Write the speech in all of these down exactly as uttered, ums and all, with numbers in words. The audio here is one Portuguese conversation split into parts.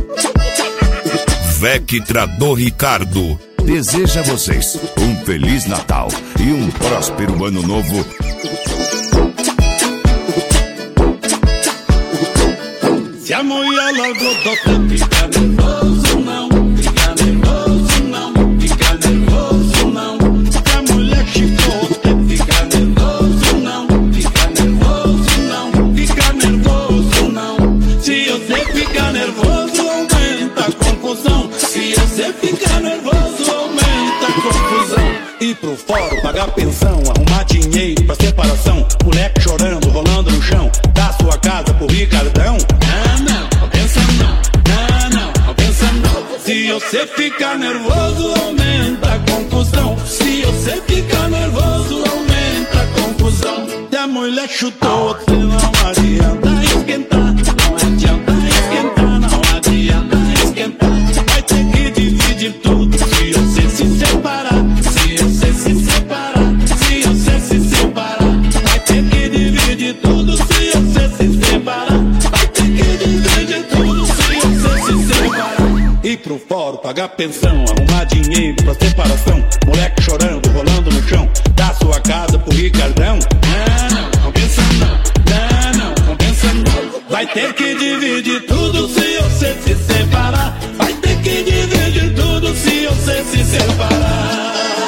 Vectra do Ricardo deseja a vocês um Feliz Natal e um próspero Ano Novo. Se a mulher largou você fica nervoso não, fica nervoso não, fica nervoso não. Se a mulher chifrou você fica nervoso não, fica nervoso não, fica nervoso não. Se você fica nervoso aumenta a confusão, se você fica nervoso aumenta a confusão. Ir pro fórum, pagar pensão, arrumar dinheiro pra separação, moleque chorando, rolando no chão, dar sua casa pro Ricardão. Se você fica nervoso, aumenta a confusão. Se você fica nervoso, aumenta a confusão. Se a mulher chutou, você não adianta esquentar. Não adianta esquentar, não adianta esquentar. Vai ter que dividir tudo se você se separar. Se você se separar, se você se separar. Vai ter que dividir tudo se você se separar. Vai ter que dividir tudo se você se separar. Ir pro fórum, pagar pensão, arrumar dinheiro pra separação, moleque chorando, rolando no chão, dar sua casa pro Ricardão. Não, não, compensa não, não, não, compensa não. Vai ter que dividir tudo se você se separar. Vai ter que dividir tudo se você se separar.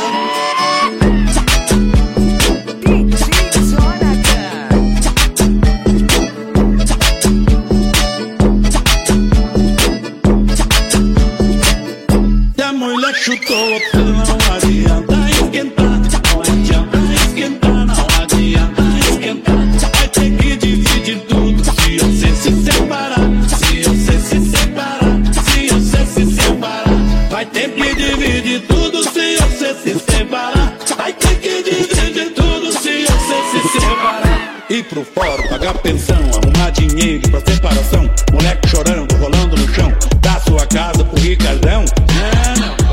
Chutou, você não adianta esquentar. Não adianta esquentar, não adianta esquentar. Vai ter que dividir tudo se você se separar. Se você se separar, se você se separar. Vai ter que dividir tudo se você se separar. Vai ter que dividir tudo se você se separar. Ir pro fórum, pagar pensão, arrumar dinheiro pra separação, moleque chorando, rolando no chão, dar sua casa pro Ricardão. Não, não.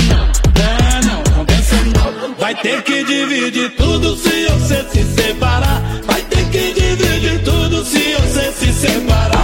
Vai ter que dividir tudo se você se separar. Vai ter que dividir tudo se você se separar.